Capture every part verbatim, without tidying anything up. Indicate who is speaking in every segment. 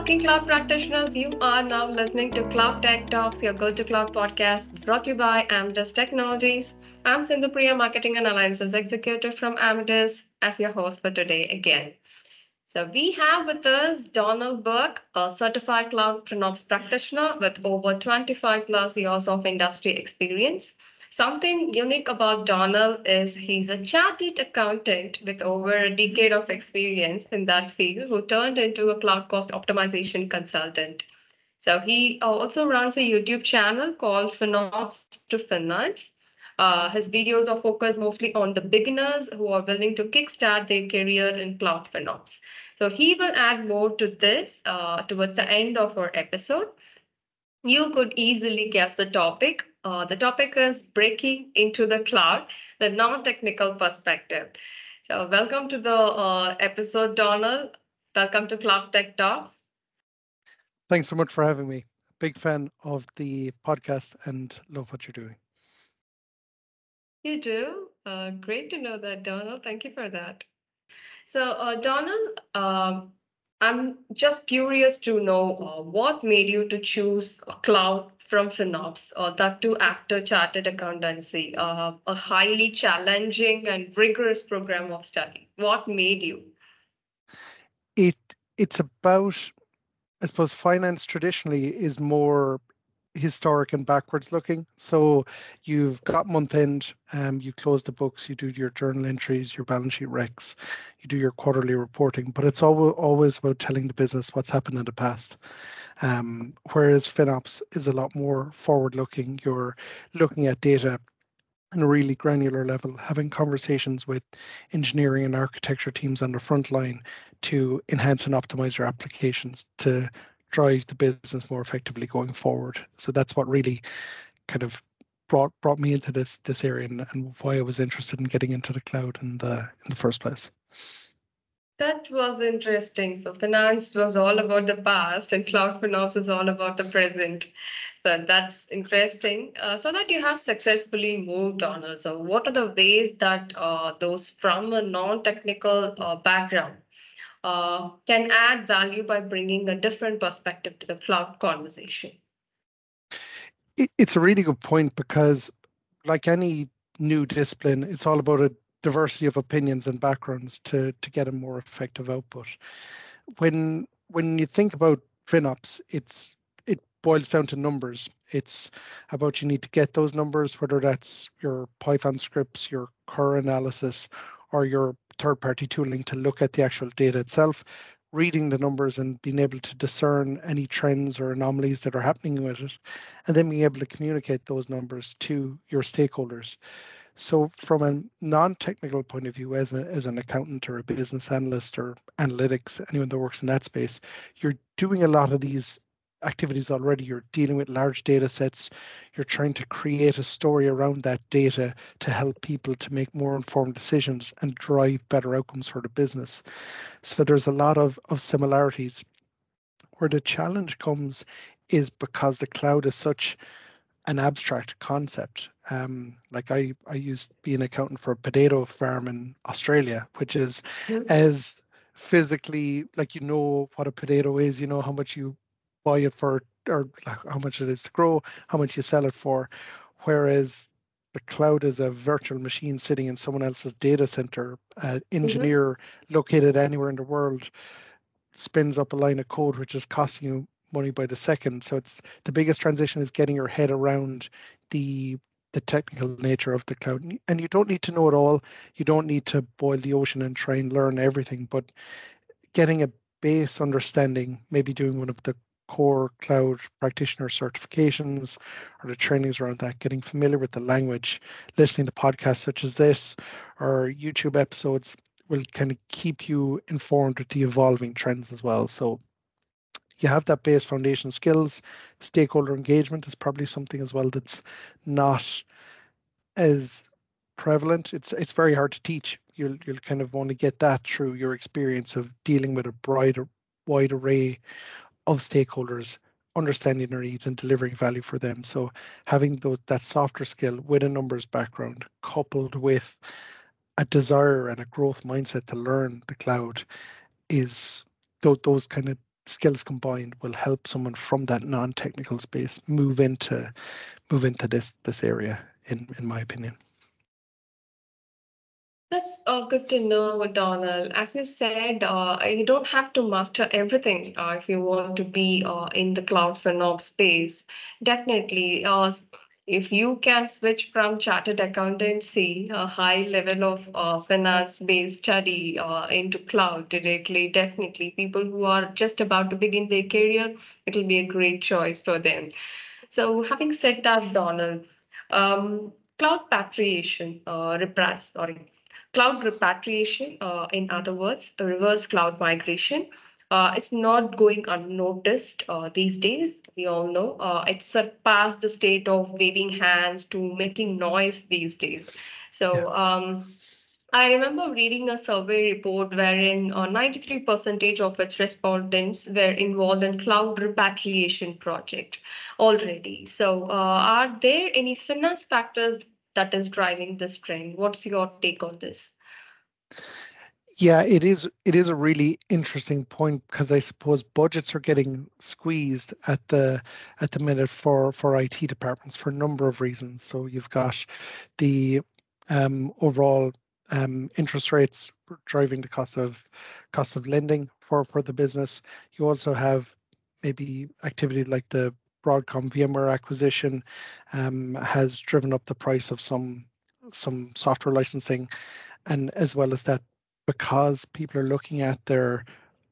Speaker 1: working cloud practitioners. You are now listening to Cloud Tech Talks, your go to cloud podcast brought to you by Amadeus Technologies. I'm Sindhu Priya, Marketing and Alliances Executive from Amadeus, as your host for today again. So, we have with us Donald Burke, a certified cloud FinOps practitioner with over twenty-five plus years of industry experience. Something unique about Donald is he's a chartered accountant with over a decade of experience in that field who turned into a cloud cost optimization consultant. So he also runs a YouTube channel called FinOps to Finance. Uh, his videos are focused mostly on the beginners who are willing to kickstart their career in cloud FinOps. So he will add more to this uh, towards the end of our episode. You could easily guess the topic. Uh, the topic is breaking into the cloud, the non-technical perspective. So welcome to the uh, episode, Donald. Welcome to Cloud Tech Talks.
Speaker 2: Thanks so much for having me. Big fan of the podcast and love what you're doing.
Speaker 1: You do? Uh, great to know that, Donald. Thank you for that. So, uh, Donald, um, I'm just curious to know uh, what made you to choose cloud from FinOps, uh, that too after chartered accountancy, uh, a highly challenging and rigorous program of study. What made you?
Speaker 2: It it's about, I suppose, finance traditionally is more historic and backwards looking. So you've got month end, um, you close the books, you do your journal entries, your balance sheet recs, you do your quarterly reporting, but it's always always about telling the business what's happened in the past. Um, whereas FinOps is a lot more forward looking. You're looking at data on a really granular level, having conversations with engineering and architecture teams on the front line to enhance and optimize your applications to drive the business more effectively going forward. So that's what really kind of brought brought me into this this area and, and why I was interested in getting into the cloud in the in the first place.
Speaker 1: That was interesting. So finance was all about the past, and cloud FinOps is all about the present. So that's interesting. Uh, so that you have successfully moved on. So what are the ways that uh, those from a non-technical uh, background uh, can add value by bringing a different perspective to the cloud conversation?
Speaker 2: It, it's a really good point because, like any new discipline, it's all about a diversity of opinions and backgrounds to to get a more effective output. When when you think about FinOps, it's it boils down to numbers. It's about you need to get those numbers, whether that's your Python scripts, your core analysis, or your third-party tooling to look at the actual data itself, reading the numbers and being able to discern any trends or anomalies that are happening with it, and then being able to communicate those numbers to your stakeholders. So from a non-technical point of view, as, a, as an accountant or a business analyst or analytics, anyone that works in that space, you're doing a lot of these activities already. You're dealing with large data sets. You're trying to create a story around that data to help people to make more informed decisions and drive better outcomes for the business. So there's a lot of, of similarities. Where the challenge comes is because the cloud is such an abstract concept. Um, like I, I used to be an accountant for a potato farm in Australia, which is mm-hmm. as physically, like, you know what a potato is, you know how much you buy it for, or how much it is to grow, how much you sell it for. Whereas the cloud is a virtual machine sitting in someone else's data center. An engineer mm-hmm. located anywhere in the world spins up a line of code which is costing you money by the second. So it's the biggest transition is getting your head around the the technical nature of the cloud. And you don't need to know it all. You don't need to boil the ocean and try and learn everything, but getting a base understanding, maybe doing one of the core cloud practitioner certifications or the trainings around that, getting familiar with the language, listening to podcasts such as this or YouTube episodes will kind of keep you informed with the evolving trends as well. So you have that base foundation skills. Stakeholder engagement is probably something as well that's not as prevalent. It's it's very hard to teach. You'll you'll kind of want to get that through your experience of dealing with a broad, wide array of stakeholders, understanding their needs and delivering value for them. So having those, that softer skill with a numbers background coupled with a desire and a growth mindset to learn the cloud is those, those kind of skills combined will help someone from that non-technical space move into move into this this area, in in my opinion.
Speaker 1: That's uh, good to know, Donald. As you said, uh, you don't have to master everything uh, if you want to be uh, in the cloud FinOps space. Definitely, uh, if you can switch from chartered accountancy, a high level of uh, finance-based study uh, into cloud directly, definitely people who are just about to begin their career, it will be a great choice for them. So, having said that, Donald, um, cloud repatriation, uh, repras, sorry, cloud repatriation, uh, in other words, a reverse cloud migration, uh, is not going unnoticed uh, these days. We all know uh, it's surpassed the state of waving hands to making noise these days.
Speaker 2: Yeah.
Speaker 1: So, um, I remember reading a survey report wherein uh, ninety-three percent of its respondents were involved in cloud repatriation project already. So, uh, are there any finance factors that is driving this trend? What's your take on this?
Speaker 2: Yeah, it is it is a really interesting point, because I suppose budgets are getting squeezed at the at the minute for for I T departments for a number of reasons. So you've got the um, overall um, interest rates driving the cost of cost of lending for for the business. You also have maybe activity like the Broadcom VMware acquisition um, has driven up the price of some some software licensing, and as well as that, because people are looking at their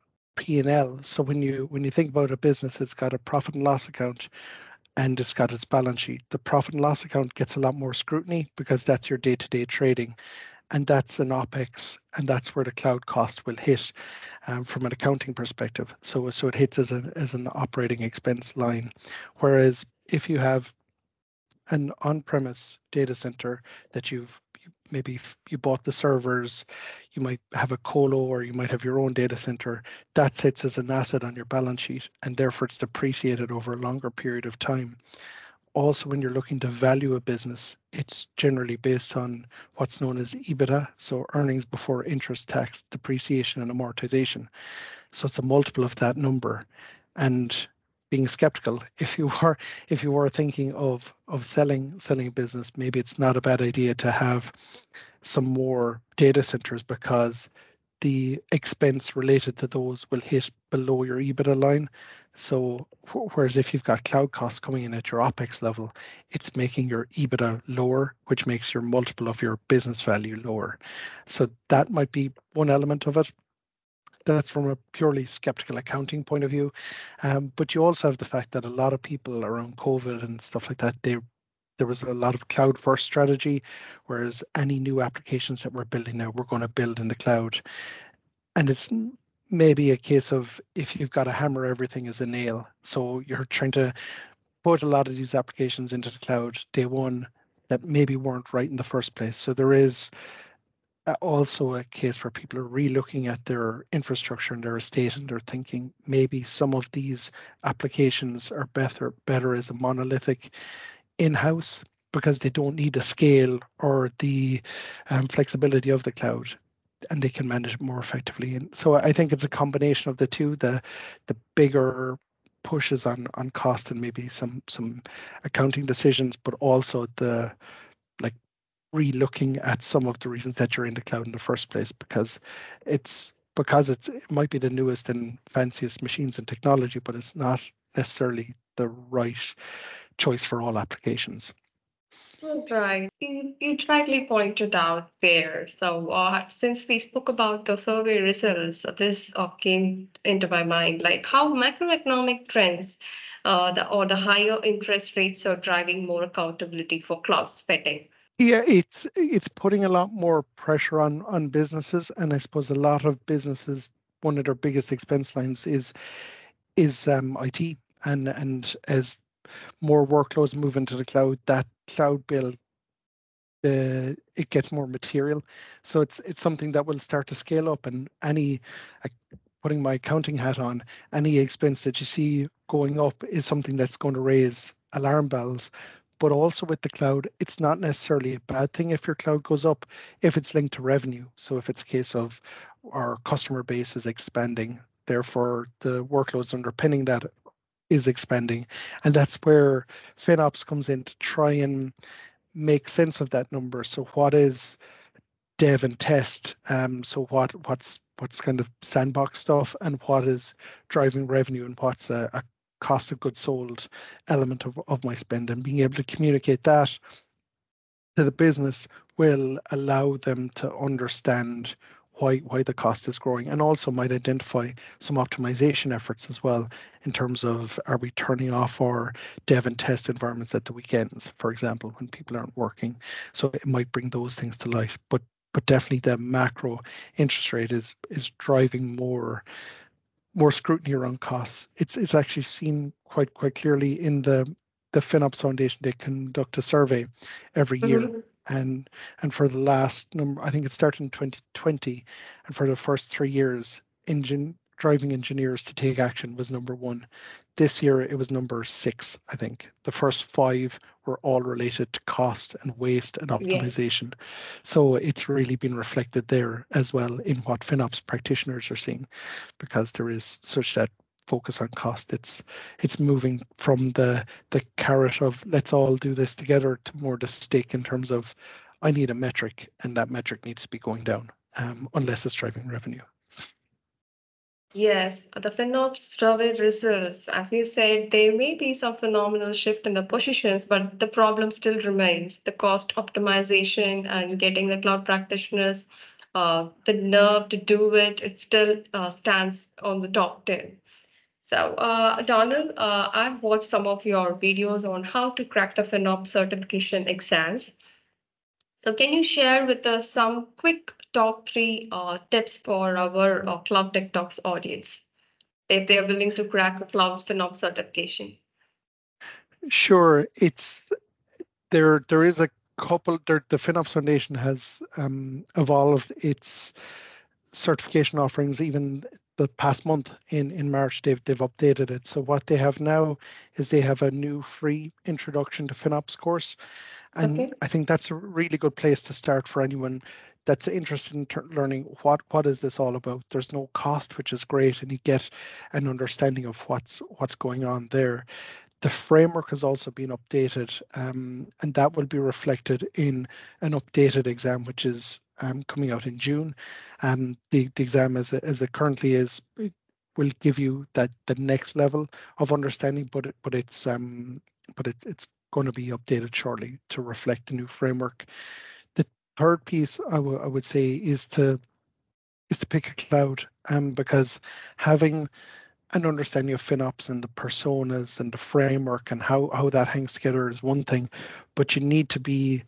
Speaker 2: P and L. So when you when you think about a business, it's got a profit and loss account and it's got its balance sheet. The profit and loss account gets a lot more scrutiny because that's your day-to-day trading, and that's an OPEX, and that's where the cloud cost will hit um, from an accounting perspective. So so it hits as an as an operating expense line. Whereas if you have an on-premise data center that you've you, maybe f- you bought the servers, you might have a colo, or you might have your own data center that sits as an asset on your balance sheet, and therefore it's depreciated over a longer period of time. Also, when you're looking to value a business, it's generally based on what's known as EBITDA, so earnings before interest, tax, depreciation, and amortization. So it's a multiple of that number. And being skeptical, if you were if you were thinking of of selling selling a business, maybe it's not a bad idea to have some more data centers, because the expense related to those will hit below your EBITDA line. So whereas if you've got cloud costs coming in at your OPEX level, it's making your EBITDA lower, which makes your multiple of your business value lower. So that might be one element of it. That's from a purely skeptical accounting point of view. Um, but you also have the fact that a lot of people around COVID and stuff like that, they there was a lot of cloud first strategy, whereas any new applications that we're building now, we're going to build in the cloud. And it's maybe a case of, if you've got to hammer everything as a nail, so you're trying to put a lot of these applications into the cloud day one that maybe weren't right in the first place. So there is also a case where people are re-looking at their infrastructure and their estate, and they're thinking maybe some of these applications are better better as a monolithic in-house, because they don't need the scale or the um, flexibility of the cloud, and they can manage it more effectively. And so I think it's a combination of the two, the the bigger pushes on on cost and maybe some some accounting decisions, but also the like re-looking at some of the reasons that you're in the cloud in the first place, because it's because it's it might be the newest and fanciest machines and technology, but it's not necessarily the right choice for all applications.
Speaker 1: Right. You, you rightly pointed out there. So, uh, since we spoke about the survey results, uh, this uh, came into my mind, like how macroeconomic trends uh, the, or the higher interest rates are driving more accountability for cloud spending.
Speaker 2: Yeah, it's it's putting a lot more pressure on on businesses, and I suppose a lot of businesses, one of their biggest expense lines is is um, I T, and and as more workloads move into the cloud, that cloud bill uh, it gets more material. So it's it's something that will start to scale up, and any uh, putting my accounting hat on, any expense that you see going up is something that's going to raise alarm bells. But also with the cloud, it's not necessarily a bad thing if your cloud goes up, if it's linked to revenue. So if it's a case of our customer base is expanding, therefore the workloads underpinning that is expanding. And that's where FinOps comes in to try and make sense of that number. So what is dev and test? Um, so what what's what's kind of sandbox stuff, and what is driving revenue, and what's a, a cost of goods sold element of, of my spend, and being able to communicate that to the business will allow them to understand why why the cost is growing, and also might identify some optimization efforts as well in terms of, are we turning off our dev and test environments at the weekends, for example, when people aren't working. So it might bring those things to light. But but definitely the macro interest rate is is driving more more scrutiny around costs. It's it's actually seen quite quite clearly in the the FinOps Foundation. They conduct a survey every year,
Speaker 1: Mm-hmm.
Speaker 2: and and for the last number, I think it started in twenty twenty, and for the first three years, engine driving engineers to take action was number one. This year it was number six, I think. The first five were all related to cost and waste and
Speaker 1: Yes.
Speaker 2: optimization. So it's really been reflected there as well in what FinOps practitioners are seeing, because there is such that focus on cost. It's it's moving from the the carrot of let's all do this together to more the stick in terms of, I need a metric, and that metric needs to be going down, um, unless it's driving revenue.
Speaker 1: Yes, the FinOps survey results, as you said, there may be some phenomenal shift in the positions, but the problem still remains. The cost optimization and getting the cloud practitioners uh, the nerve to do it, it still uh, stands on the top ten. So, uh, Donald, uh, I've watched some of your videos on how to crack the FinOps certification exams. So, can you share with us some quick top three uh, tips for our uh, Cloud Tech Talks audience if they are willing to crack a Cloud FinOps certification?
Speaker 2: Sure, it's there. There is a couple. There, the FinOps Foundation has um, evolved its certification offerings. Even the past month in in March, they've they've updated it. So what they have now is they have a new free introduction to FinOps course, and
Speaker 1: Okay.
Speaker 2: I think that's a really good place to start for anyone that's interested in ter- learning what what is this all about. There's no cost, which is great, and you get an understanding of what's what's going on there. The framework has also been updated, um, and that will be reflected in an updated exam, which is um, coming out in June. Um, the, the exam, as it, as it currently is, it will give you that the next level of understanding, but it, but it's um, but it's it's going to be updated shortly to reflect the new framework. The third piece I, w- I would say is to is to pick a cloud, um, because having an understanding of FinOps and the personas and the framework and how, how that hangs together is one thing, but you need to be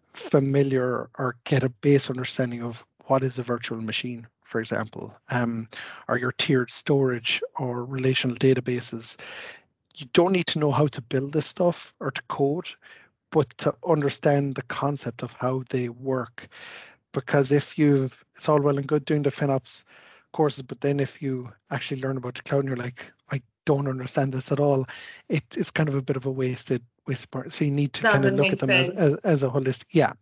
Speaker 2: familiar or get a base understanding of what is a virtual machine, for example, um, or your tiered storage or relational databases. You don't need to know how to build this stuff or to code, but to understand the concept of how they work. Because if you've, it's all well and good doing the FinOps courses, but then if you actually learn about the cloud and you're like, I don't understand this at all, it, it's kind of a bit of a wasted wasted part. So you need to kind of
Speaker 1: Doesn't
Speaker 2: look at
Speaker 1: make
Speaker 2: them as,
Speaker 1: sense.
Speaker 2: as, as a holistic, yeah.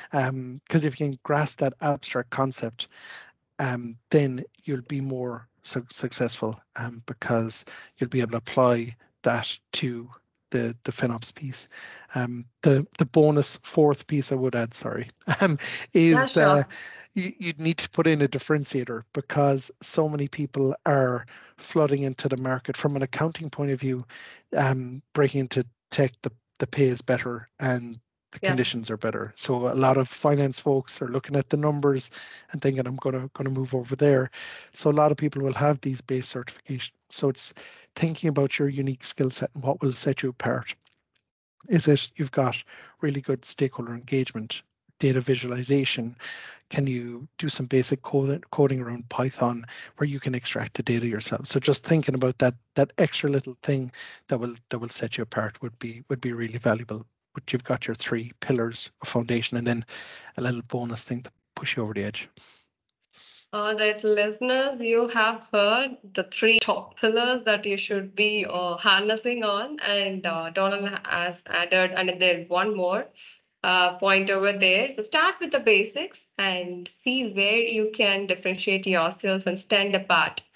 Speaker 2: Um, because if you can grasp that abstract concept, um, then you'll be more su- successful, um, because you'll be able to apply that to the the FinOps piece. Um, the the bonus fourth piece I would add, sorry, um,
Speaker 1: Yeah,
Speaker 2: is uh,
Speaker 1: sure.
Speaker 2: you, you'd need to put in a differentiator, because so many people are flooding into the market from an accounting point of view, um, breaking into tech. The the pay is better and the
Speaker 1: Yeah.
Speaker 2: conditions are better. So a lot of finance folks are looking at the numbers and thinking, I'm gonna gonna move over there. So a lot of people will have these base certifications. So it's thinking about your unique skill set and what will set you apart. Is it you've got really good stakeholder engagement, data visualization? Can you do some basic code, coding around Python where you can extract the data yourself? So just thinking about that that extra little thing that will that will set you apart would be would be really valuable. But you've got your three pillars of foundation, and then a little bonus thing to push you over the edge.
Speaker 1: All right, listeners, you have heard the three top pillars that you should be uh, harnessing on, and uh, Donald has added another one more uh, point over there. So start with the basics and see where you can differentiate yourself and stand apart.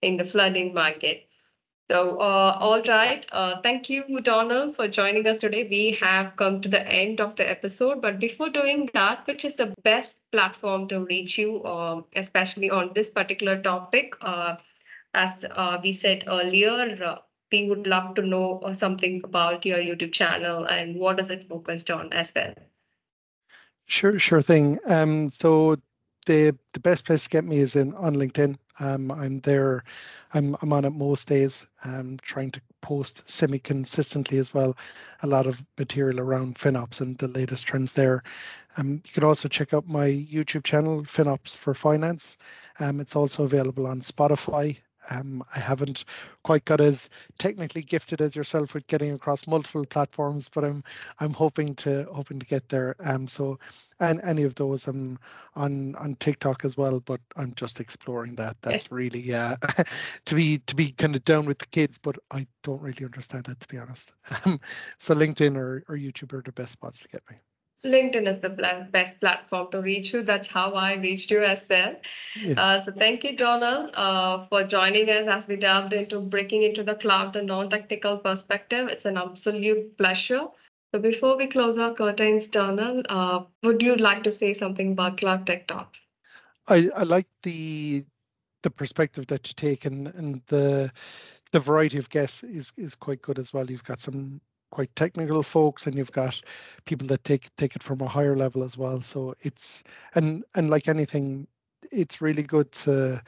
Speaker 1: in the flooding market. So, uh, all right. Uh, thank you, Donald, for joining us today. We have come to the end of the episode. But before doing that, which is the best platform to reach you, um, especially on this particular topic? Uh, as uh, we said earlier, uh, we would love to know uh, something about your YouTube channel and what is it focused on as well.
Speaker 2: Sure, sure thing. Um, so the the best place to get me is in on LinkedIn. Um, I'm there. I'm I'm on it most days. Um, trying to post semi consistently as well. A lot of material around FinOps and the latest trends there. Um, you can also check out my YouTube channel, FinOps for Finance. Um, it's also available on Spotify. Um, I haven't quite got as technically gifted as yourself with getting across multiple platforms, but I'm I'm hoping to hoping to get there. Um, so and any of those, I'm on on TikTok as well, but I'm just exploring that. That's really yeah, to be to be kind of down with the kids, but I don't really understand it, to be honest. Um, so LinkedIn or, or YouTube are the best spots to get me.
Speaker 1: LinkedIn is the pla- best platform to reach you. That's how I reached you as well.
Speaker 2: Yes.
Speaker 1: Uh, so thank you, Donald, uh, for joining us as we delved into breaking into the cloud, the non-technical perspective. It's an absolute pleasure. So before we close our curtains, Donald, uh, would you like to say something about Cloud Tech Talks?
Speaker 2: I, I like the the perspective that you take, and, and the the variety of guests is is quite good as well. You've got some quite technical folks, and you've got people that take take it from a higher level as well. So it's and and like anything, it's really good to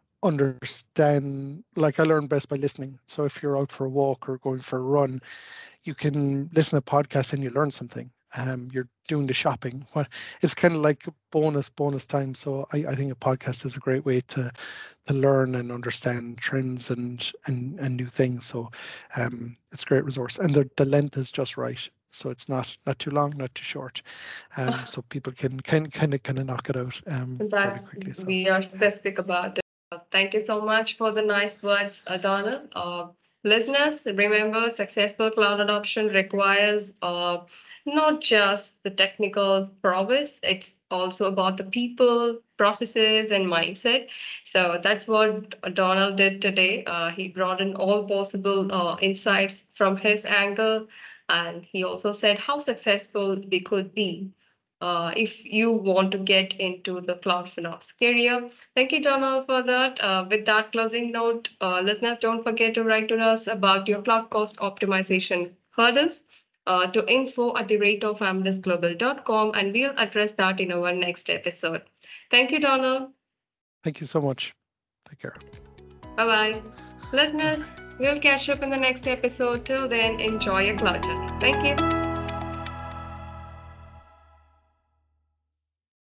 Speaker 2: understand. Like, I learn best by listening. So if you're out for a walk or going for a run, you can listen to a podcast and you learn something. Um, you're doing the shopping. What it's kind of like bonus bonus time. So I, I think a podcast is a great way to to learn and understand trends and and, and new things. So um, it's a great resource, and the the length is just right. So it's not not too long, not too short. Um, so people can kind kind of kind of knock it out um fairly
Speaker 1: That's,
Speaker 2: quickly. So
Speaker 1: we are specific about it. Uh, Thank you so much for the nice words, uh, Donald. Uh, listeners, remember successful cloud adoption requires uh, not just the technical prowess, it's also about the people, processes, and mindset. So that's what Donald did today. Uh, he brought in all possible uh, insights from his angle, and he also said how successful we could be uh, if you want to get into the cloud FinOps career. Thank you, Donald, for that. Uh, with that closing note, uh, listeners, don't forget to write to us about your cloud cost optimization hurdles uh, to info at the rate of amdisglobal dot com, and we'll address that in our next episode. Thank you, Donald.
Speaker 2: thank you so much. Take care.
Speaker 1: Bye bye. Listeners, we'll catch up in the next episode. Till then, enjoy your cloud journey. Thank you.